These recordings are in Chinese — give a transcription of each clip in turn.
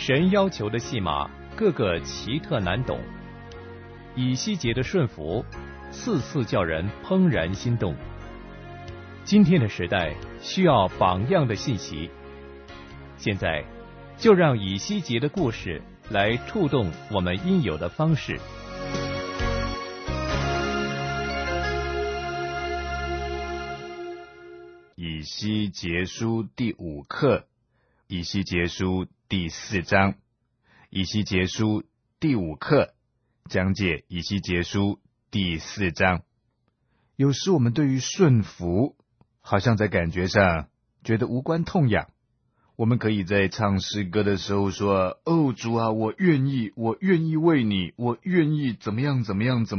神要求的戏码个个奇特难懂，以西结的顺服次次叫人怦然心动。今天的时代需要榜样的信息，现在就让以西结的故事来触动我们应有的方式。 以西结书第5课，以西结书第4章，以西结书第5课讲解以西结书第4章。有时我们对于顺服好像在感觉上觉得无关痛痒，我们可以在唱诗歌的时候说，哦，主啊，我愿意为你，我愿意怎么样。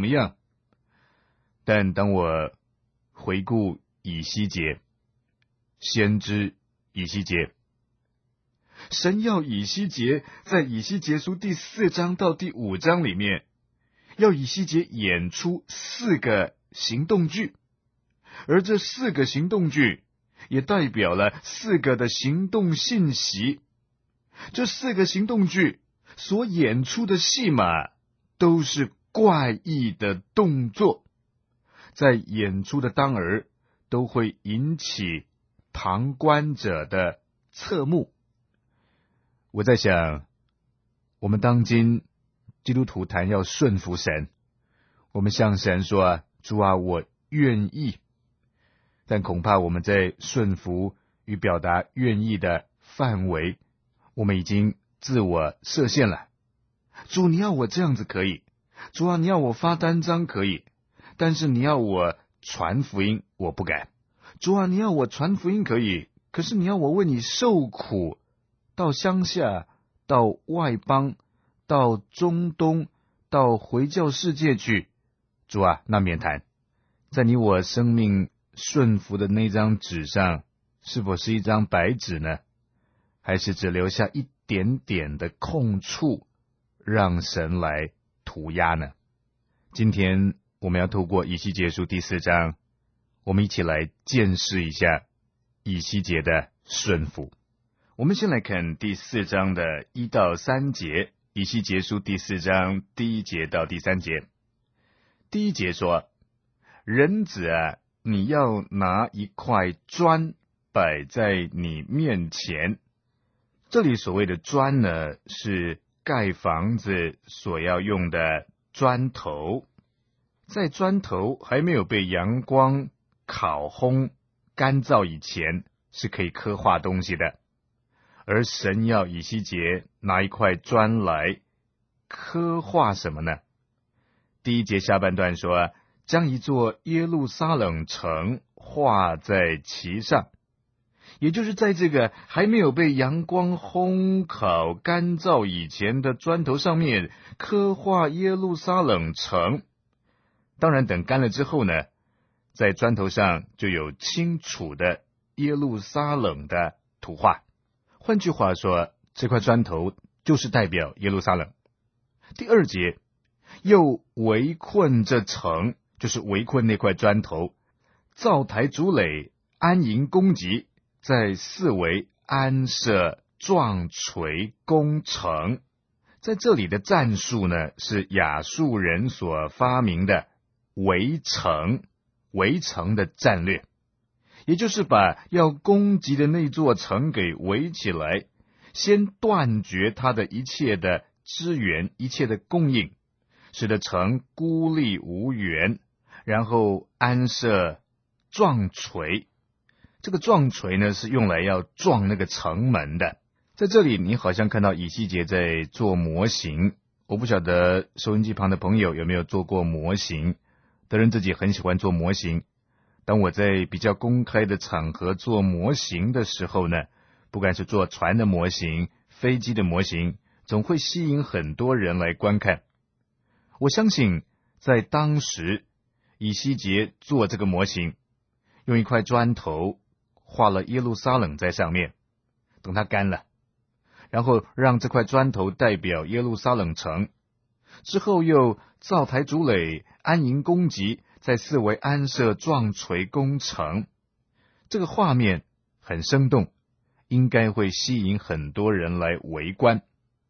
但当我回顾以西结，先知以西结，神要以西结在以西结书第4章到第5章里面，要以西结演出4个行动剧，而这4个行动剧也代表了4个的行动信息。这4个行动剧所演出的戏码都是怪异的动作，在演出的当儿都会引起旁观者的侧目。我在想，我们当今基督徒谈要顺服神，我们向神说，主啊，我愿意，但恐怕我们在顺服与表达愿意的范围，我们已经自我设限了。主，你要我这样子可以，主啊，你要我发单张可以，但是你要我传福音，我不敢。主啊，你要我传福音可以，可是你要我为你受苦，到乡下，到外邦，到中东，到回教世界去，主啊，那免谈。在你我生命顺服的那张纸上，是否是一张白纸呢？还是只留下一点点的空处，让神来涂鸦呢？今天我们要透过以西结书第4章，我们一起来见识一下以西结的顺服。我们先来看第4章的1到3节，以西结书第4章第1节到第3节。第1节说，人子啊，你要拿一块砖摆在你面前。这里所谓的砖呢，是盖房子所要用的砖头。在砖头还没有被阳光烤烘干燥以前，是可以刻画东西的。而神要以西结拿一块砖来刻画什么呢？第1节下半段说，将一座耶路撒冷城画在其上，也就是在这个还没有被阳光烘烤干燥以前的砖头上面刻画耶路撒冷城。当然等干了之后呢，在砖头上就有清楚的耶路撒冷的图画。换句话说，这块砖头就是代表耶路撒冷。第2节，又围困这城，就是围困那块砖头，造台筑垒，安营攻击，在四围安设撞锤攻城。在这里的战术呢，是亚述人所发明的围城的战略，也就是把要攻击的那座城给围起来，先断绝它的一切的资源，一切的供应，使得城孤立无援，然后安设撞锤。这个撞锤呢，是用来要撞那个城门的。在这里你好像看到以西结在做模型，我不晓得收音机旁的朋友有没有做过模型。德仁自己很喜欢做模型，当我在比较公开的场合做模型的时候呢，不管是做船的模型、飞机的模型，总会吸引很多人来观看。我相信在当时以西结做这个模型，用一块砖头画了耶路撒冷在上面，等它干了，然后让这块砖头代表耶路撒冷城，之后又造台筑垒，安营攻击，在四围安设撞锤攻城。这个画面很生动，应该会吸引很多人来围观。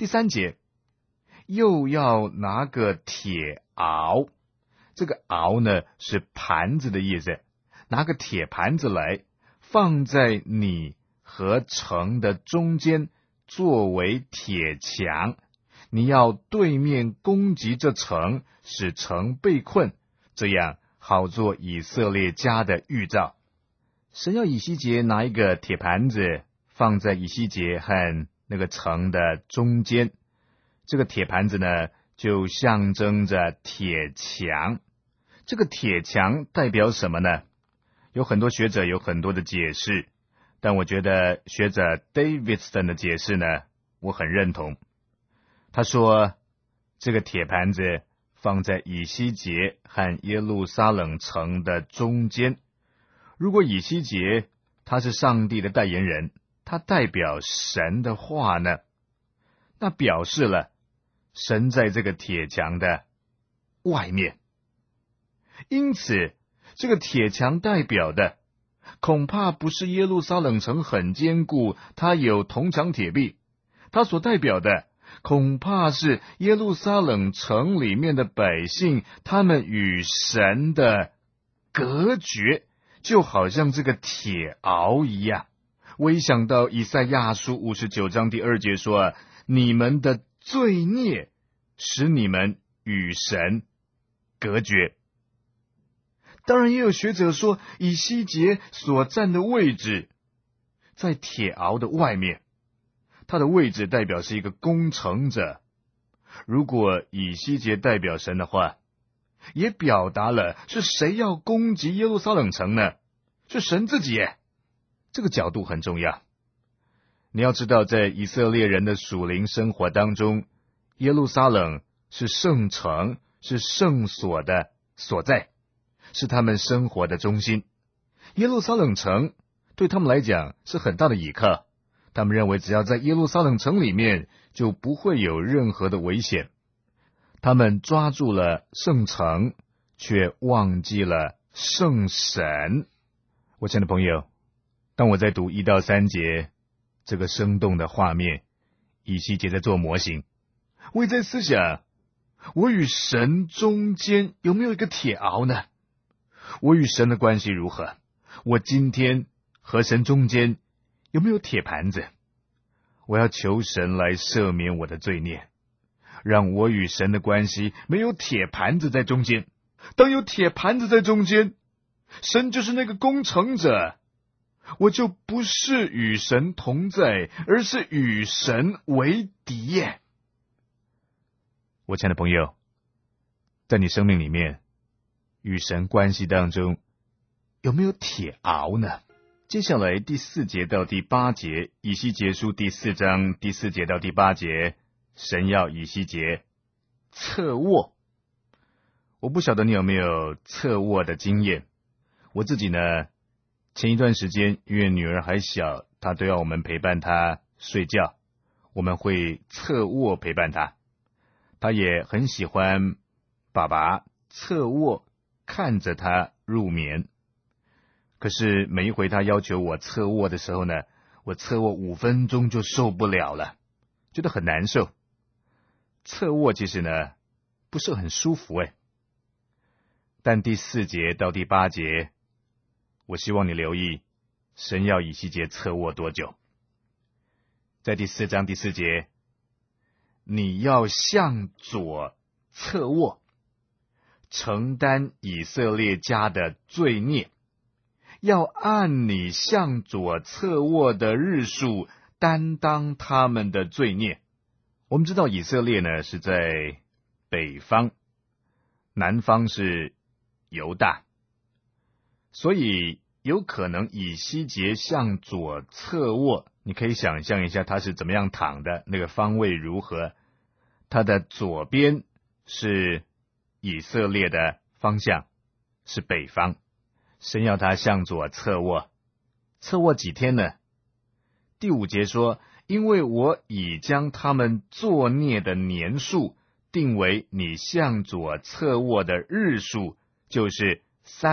第3节，又要拿个铁鏊，这个鏊呢是盘子的意思，拿个铁盘子来，放在你和城的中间，作为铁墙。你要对面攻击这城，使城被困，这样好做以色列家的预兆。神要以西结拿一个铁盘子，放在以西结和那个城的中间。这个铁盘子呢，就象征着铁墙。这个铁墙代表什么呢？有很多学者有很多的解释，但我觉得学者 Davidson 的解释呢，我很认同。他说，这个铁盘子放在以西结和耶路撒冷城的中间。如果以西结他是上帝的代言人，他代表神的话呢，那表示了神在这个铁墙的外面。因此，这个铁墙代表的恐怕不是耶路撒冷城很坚固，它有铜墙铁壁，它所代表的恐怕是耶路撒冷城里面的百姓，他们与神的隔绝，就好像这个铁鏊一样。我一想到以赛亚书59章第2节说，你们的罪孽使你们与神隔绝。当然也有学者说，以西结所站的位置在铁鏊的外面，他的位置代表是一个攻城者。如果以西结代表神的话，也表达了是谁要攻击耶路撒冷城呢？是神自己耶。这个角度很重要。你要知道，在以色列人的属灵生活当中，耶路撒冷是圣城，是圣所的所在，是他们生活的中心。耶路撒冷城对他们来讲是很大的倚靠，他们认为只要在耶路撒冷城里面，就不会有任何的危险。他们抓住了圣城，却忘记了圣神。我亲爱的朋友，当我在读1到3节这个生动的画面，以西结在做模型，我也在思想，我与神中间有没有一个铁鏊呢？我与神的关系如何？我今天和神中间有没有铁盘子？我要求神来赦免我的罪孽，让我与神的关系没有铁盘子在中间。当有铁盘子在中间，神就是那个攻城者，我就不是与神同在，而是与神为敌耶。我亲爱的朋友，在你生命里面，与神关系当中有没有铁鏊呢？接下来第4节到第8节，以西结书第4章第4节到第8节，神要以西结侧卧。我不晓得你有没有侧卧的经验。我自己呢，前一段时间因为女儿还小，她都要我们陪伴她睡觉，我们会侧卧陪伴她。她也很喜欢爸爸侧卧看着她入眠。可是每一回她要求我侧卧的时候呢，我侧卧5分钟就受不了了，觉得很难受。侧卧其实呢不是很舒服但第4节到第8节，我希望你留意神要以西结侧卧多久。在第4章第4节，你要向左侧卧，承担以色列家的罪孽，要按你向左侧卧的日数担当他们的罪孽。我们知道以色列呢是在北方，南方是犹大，所以有可能以西结向左侧卧，你可以想象一下他是怎么样躺的，那个方位如何。他的左边是以色列的方向，是北方。神要他向左侧卧，侧卧几天呢？第5节说，因为我已将他们作孽的年数定为你向左侧卧的日数，就是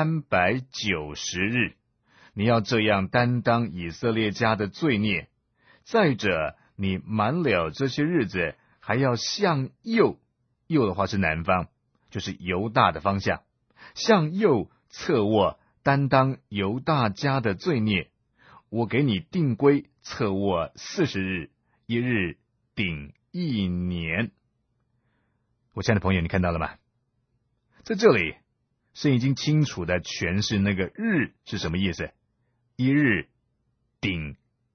390日。你要这样担当以色列家的罪孽。再者， 你满了这些日子，还要向右，右的话是南方，就是犹大的方向，向右侧卧，担当犹大家的罪孽。我给你定规，侧卧40日，一日顶1年。我亲爱的朋友，你看到了吗？在这里是已经清楚的诠释那个日是什么意思，一日顶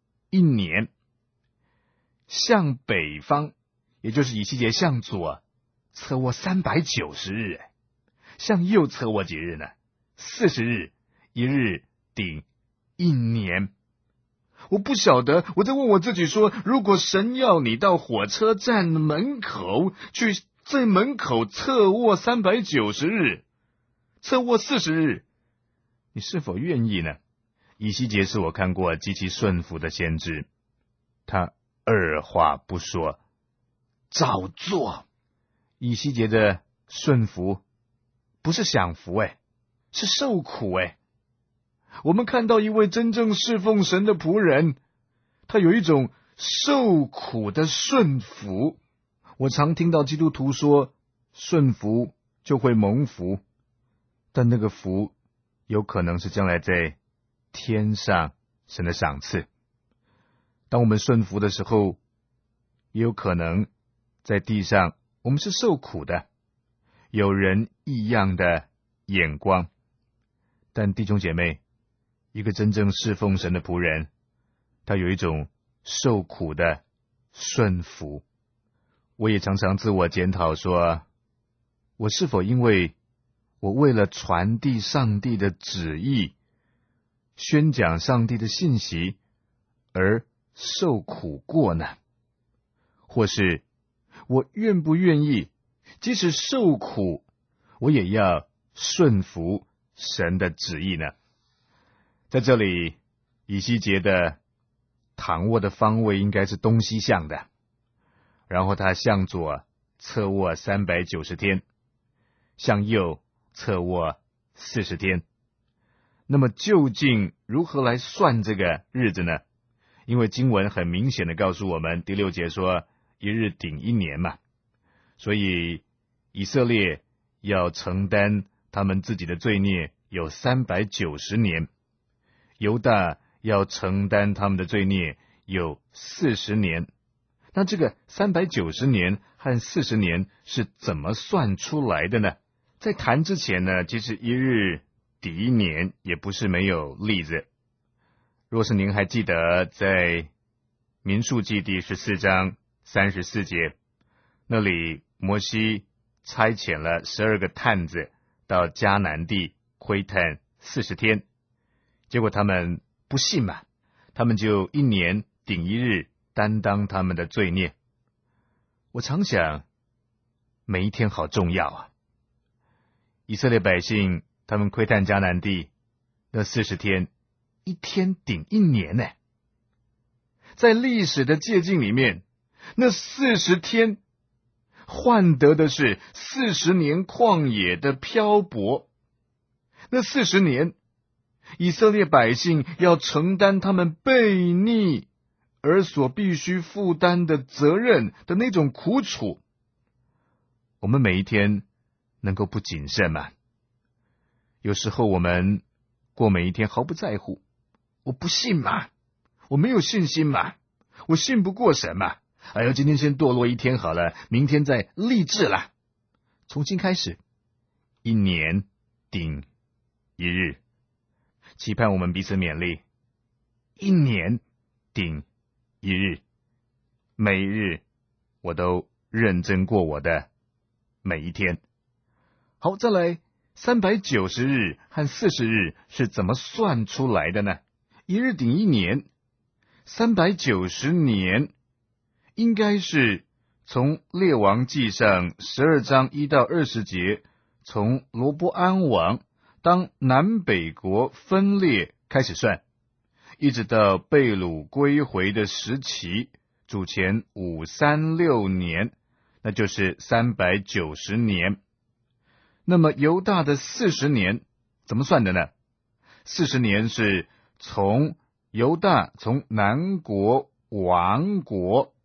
1年。向北方，也就是以西结向左侧卧390日，向右侧卧几日呢？40日，一日顶1年。我不晓得，我在问我自己说，如果神要你到火车站门口去，在门口侧卧390日，侧卧40日，你是否愿意呢？以西结是我看过极其顺服的先知，他二话不说，照做。以西结的顺服不是享福是受苦我们看到一位真正侍奉神的仆人，他有一种受苦的顺服。我常听到基督徒说，顺服就会蒙福，但那个福有可能是将来在天上神的赏赐。当我们顺服的时候，也有可能在地上我们是受苦的，有人异样的眼光。但弟兄姐妹，一个真正侍奉神的仆人，他有一种受苦的顺服。我也常常自我检讨说，我是否因为我为了传递上帝的旨意，宣讲上帝的信息而受苦过呢？或是我愿不愿意即使受苦，我也要顺服神的旨意呢？在这里，以西结的躺卧的方位应该是东西向的，然后他向左侧卧390天，向右侧卧40天。那么究竟如何来算这个日子呢？因为经文很明显的告诉我们，第6节说一日顶1年嘛，所以以色列要承担他们自己的罪孽有390年，犹大要承担他们的罪孽有40年。那这个390年和40年是怎么算出来的呢？在谈之前呢，其实一日抵1年也不是没有例子。若是您还记得在民数记第14章34节，那里摩西差遣了12个探子到迦南地窥探40天，结果他们不信嘛，他们就1年顶1日担当他们的罪孽。我常想，每一天好重要啊！以色列百姓他们窥探迦南地那40天，一天顶1年呢。在历史的界境里面，那40天换得的是40年旷野的漂泊。那40年，以色列百姓要承担他们悖逆而所必须负担的责任的那种苦楚。我们每一天能够不谨慎吗？有时候我们过每一天毫不在乎，我不信嘛，我没有信心嘛，我信不过神嘛，哎呦，今天先堕落1天好了，明天再立志了，重新开始，1年顶1日，期盼我们彼此勉励，1年顶1日，每一日我都认真过我的每一天。好，再来390日和40日是怎么算出来的呢？一日顶1年，390年应该是从列王记上12章1到20节，从罗波安王当南北国分裂开始算，一直到被掳归回的时期，主前536年，那就是390年。那么犹大的40年怎么算的呢？40年是从犹大从南国亡国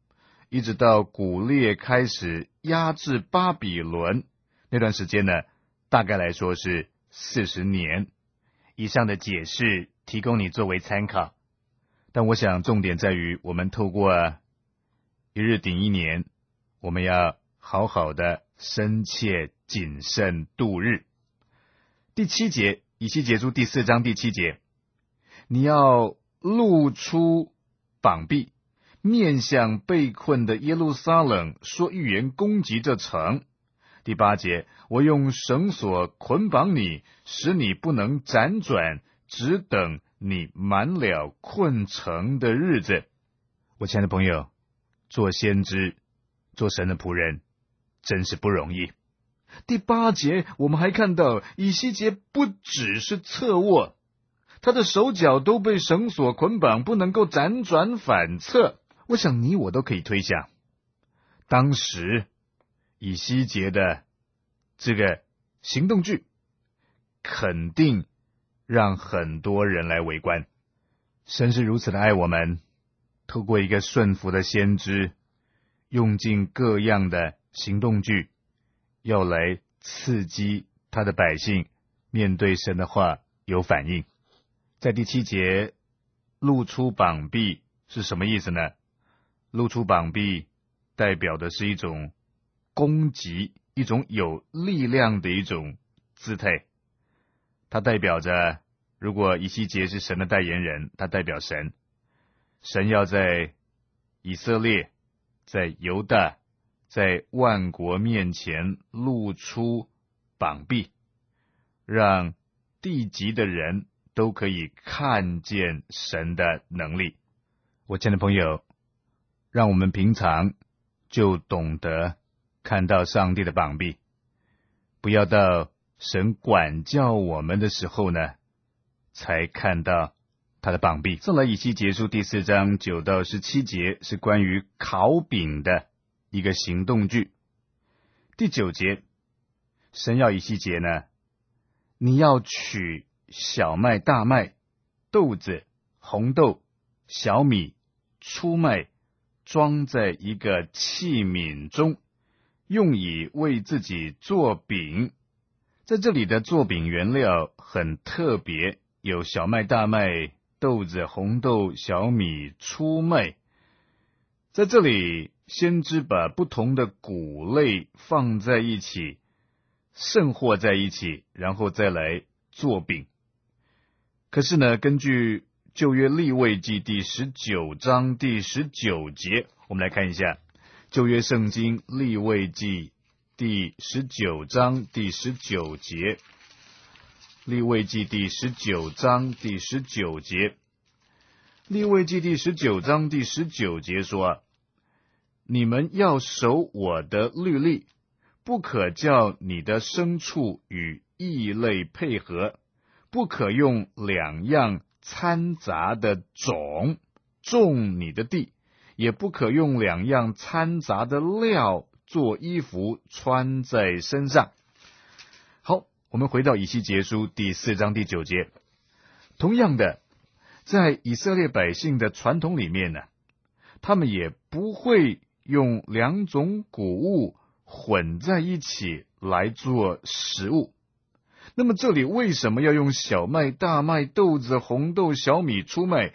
一直到古列开始压制巴比伦那段时间呢，大概来说是40年。以上的解释提供你作为参考，但我想重点在于我们透过一日顶一年，我们要好好的深切谨慎度日。第7节，以西结书第4章第7节，你要露出膀臂，面向被困的耶路撒冷，说预言攻击这城。第8节，我用绳索捆绑你，使你不能辗转，只等你满了困城的日子。我亲爱的朋友，做先知，做神的仆人，真是不容易。第8节，我们还看到以西结不只是侧卧，他的手脚都被绳索捆绑，不能够辗转反侧。我想你我都可以推想，当时以西结的这个行动剧肯定让很多人来围观。神是如此的爱我们，透过一个顺服的先知，用尽各样的行动剧，要来刺激他的百姓面对神的话有反应。在第7节，露出膀臂是什么意思呢？露出膀臂代表的是一种攻击，一种有力量的一种姿态。它代表着，如果以西结是神的代言人，他代表神，神要在以色列，在犹大，在万国面前露出膀臂，让地极的人都可以看见神的能力。我亲爱的朋友，让我们平常就懂得看到上帝的膀臂，不要到神管教我们的时候呢，才看到他的膀臂。再来，以西结书第4章9到17节是关于烤饼的一个行动剧。第9节，神要以西结呢，你要取小麦、大麦、豆子、红豆、小米、粗麦，装在一个器皿中，用以为自己做饼。在这里的做饼原料很特别，有小麦、大麦、豆子、红豆、小米、粗麦。在这里，先知把不同的谷类放在一起，盛和在一起，然后再来做饼。可是呢，根据旧约利未记第19章第19节，我们来看一下旧约圣经利未记第19章第19节。利未记第19章第19节，利未记第19章第19节说，你们要守我的律例，不可叫你的牲畜与异类配合，不可用2样掺杂的种种你的地，也不可用2样掺杂的料做衣服穿在身上。好，我们回到以西结书第4章第9节。同样的，在以色列百姓的传统里面呢，他们也不会用2种谷物混在一起来做食物。那么这里为什么要用小麦、大麦、豆子、红豆、小米、粗麦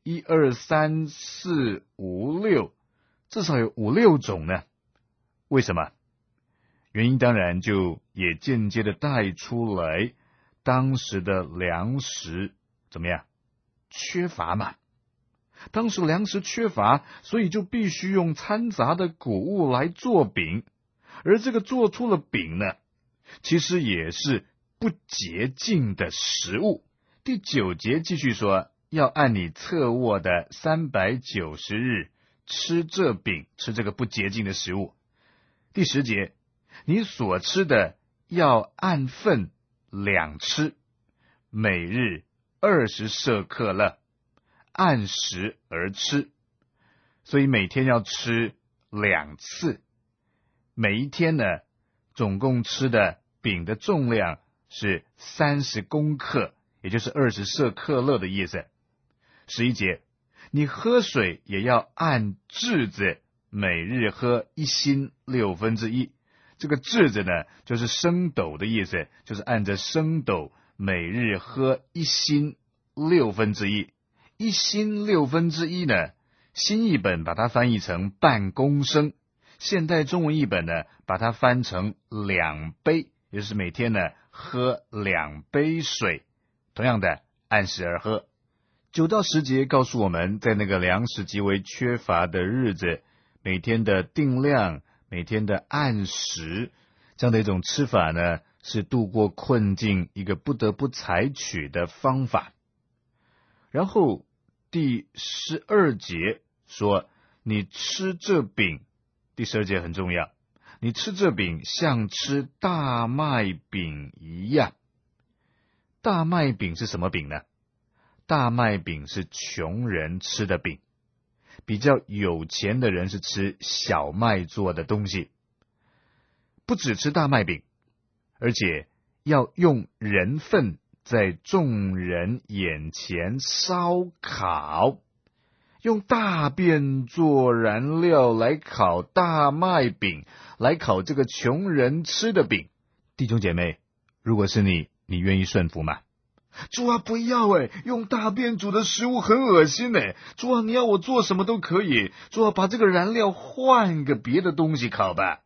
1、2、3、4、5、6，至少有5、6种呢？为什么？原因当然就也间接的带出来当时的粮食怎么样？缺乏嘛。当时粮食缺乏，所以就必须用掺杂的谷物来做饼，而这个做出了饼呢，其实也是不洁净的食物。第9节继续说，要按你侧卧的390日吃这饼，吃这个不洁净的食物。第10节，你所吃的要按份2吃，每日20舍客勒，按时而吃，所以每天要吃2次。每一天呢，总共吃的饼的重量是30公克，也就是20舍客勒的意思。11节，你喝水也要按质子每日喝1薪1/6。这个质子呢，就是升斗的意思，就是按着升斗每日喝1薪1/6。1薪1/6呢，新译本把它翻译成半公升，现代中文译本呢把它翻成2杯，也就是每天呢喝2杯水，同样的按时而喝。9到10节告诉我们，在那个粮食极为缺乏的日子，每天的定量，每天的按时，这样的一种吃法呢，是度过困境一个不得不采取的方法。然后第12节说，你吃这饼，第12节很重要，你吃这饼像吃大麦饼一样。大麦饼是什么饼呢？大麦饼是穷人吃的饼，比较有钱的人是吃小麦做的东西。不只吃大麦饼，而且要用人粪在众人眼前烧烤，用大便做燃料来烤大麦饼，来烤这个穷人吃的饼。弟兄姐妹，如果是你愿意顺服吗？主啊，不要用大便煮的食物很恶心主啊，你要我做什么都可以，主啊，把这个燃料换个别的东西烤吧。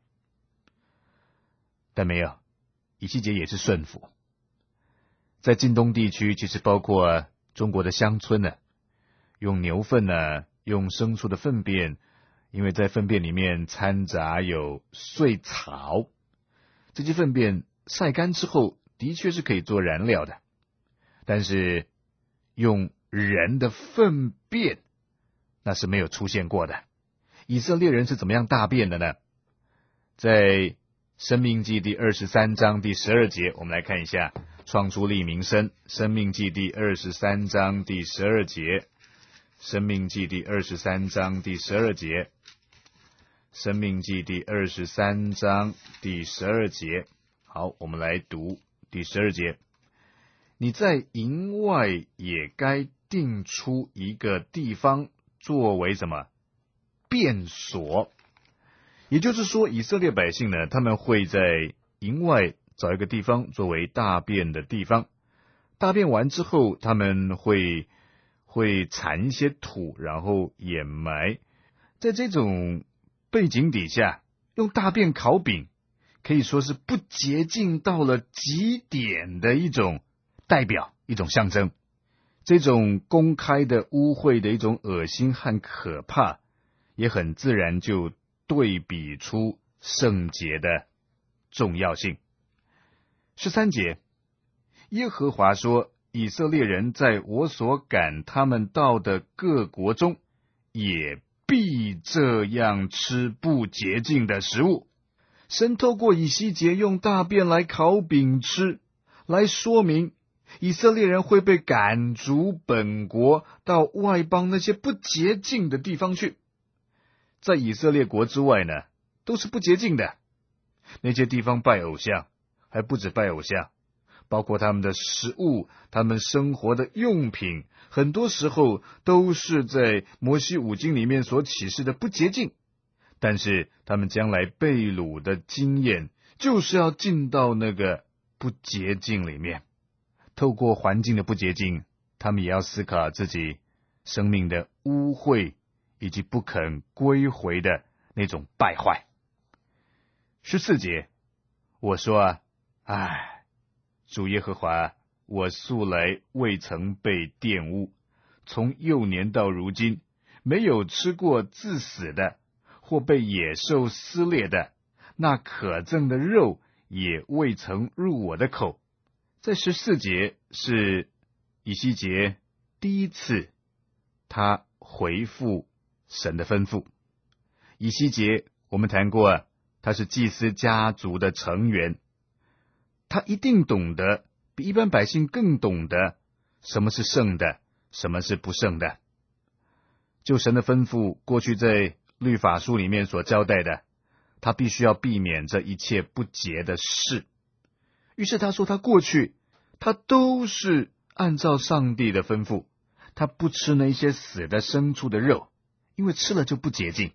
但没有，以西结也是顺服。在近东地区，其实包括中国的乡村呢，用牛粪呢，用牲畜的粪便，因为在粪便里面掺杂有碎草，这些粪便晒干之后的确是可以做燃料的。但是用人的粪便，那是没有出现过的。以色列人是怎么样大便的呢？在申命记第23章第12节，我们来看一下创出利民申，申命记第23章第12节，申命记第23章第12节，申命记第23章第12节。好，我们来读第12节。你在营外也该定出一个地方作为什么？便所。也就是说，以色列百姓呢，他们会在营外找一个地方作为大便的地方。大便完之后，他们会铲一些土，然后掩埋。在这种背景底下，用大便烤饼，可以说是不洁净到了极点的一种代表，一种象征。这种公开的污秽的一种恶心和可怕，也很自然就对比出圣洁的重要性。13节，耶和华说，以色列人在我所赶他们到的各国中，也必这样吃不洁净的食物。神透过以西结用大便来烤饼吃，来说明以色列人会被赶逐本国，到外邦那些不洁净的地方去。在以色列国之外呢，都是不洁净的。那些地方拜偶像，还不止拜偶像，包括他们的食物，他们生活的用品，很多时候都是在摩西五经里面所启示的不洁净。但是他们将来被掳的经验，就是要进到那个不洁净里面。透过环境的不洁净，他们也要思考自己生命的污秽，以及不肯归回的那种败坏。14节，我说主耶和华，我素来未曾被玷污，从幼年到如今，没有吃过自死的，或被野兽撕裂的，那可憎的肉也未曾入我的口。在14节是以西结第一次他回复神的吩咐。以西结我们谈过，他是祭司家族的成员，他一定懂得，比一般百姓更懂得什么是圣的，什么是不圣的。就神的吩咐，过去在律法书里面所交代的，他必须要避免这一切不洁的事。于是他说，他过去他都是按照上帝的吩咐，他不吃那些死的牲畜的肉，因为吃了就不洁净。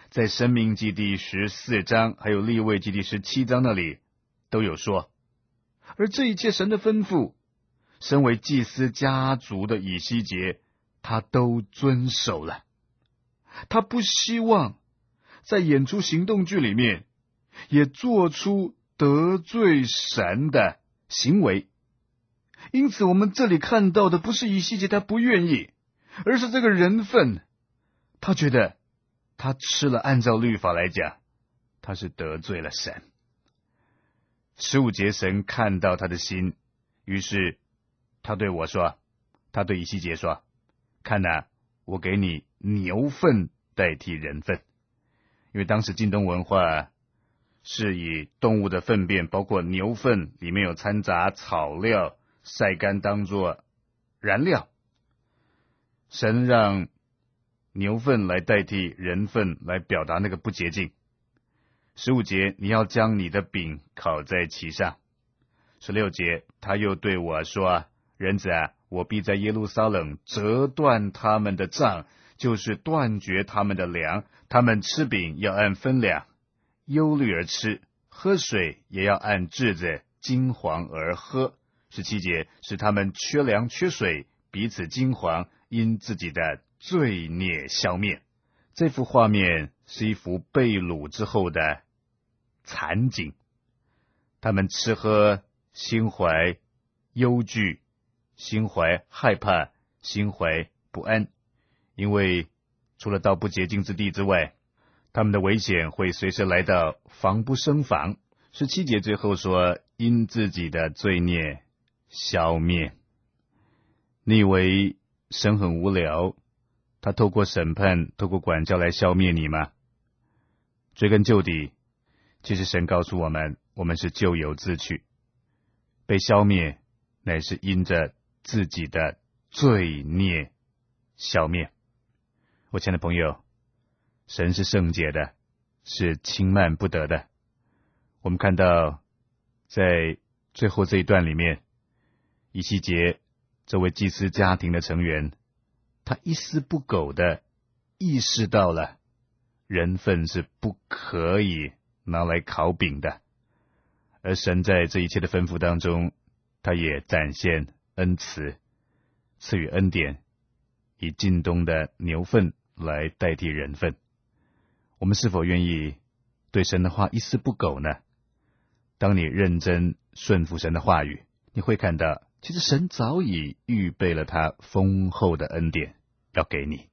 在申命记第14章还有利未记第17章那里都有说。而这一切神的吩咐，身为祭司家族的以西结，他都遵守了。他不希望在演出行动剧里面也做出得罪神的行为。因此我们这里看到的不是以西结他不愿意，而是这个人份，他觉得他吃了按照律法来讲，他是得罪了神。15节神看到他的心，于是他对我说，他对以西结说，看哪，我给你牛粪代替人粪。因为当时近东文化是以动物的粪便，包括牛粪里面有掺杂草料，晒干当作燃料。神让牛粪来代替人粪，来表达那个不洁净。15节，你要将你的饼烤在其上。16节，他又对我说，人子啊，我必在耶路撒冷折断他们的杖，就是断绝他们的粮。他们吃饼要按分量，忧虑而吃；喝水也要按质子金黄而喝。17节，使他们缺粮缺水，彼此惊惶，因自己的罪孽消灭。这幅画面是一幅被掳之后的惨景。他们吃喝心怀忧惧，心怀害怕，心怀不安，因为除了到不洁净之地之外，他们的危险会随时来到，防不胜防。17节最后说，因自己的罪孽消灭。你以为神很无聊，他透过审判，透过管教来消灭你吗？追根究底，其实神告诉我们，我们是咎由自取，被消灭乃是因着自己的罪孽消灭。我亲爱的朋友，神是圣洁的，是轻慢不得的。我们看到在最后这一段里面，以西结这位祭司家庭的成员，他一丝不苟的意识到了人粪是不可以拿来烤饼的，而神在这一切的吩咐当中，他也展现恩慈，赐予恩典，以近东的牛粪来代替人粪。我们是否愿意对神的话一丝不苟呢？当你认真顺服神的话语，你会看到，其实神早已预备了他丰厚的恩典要给你。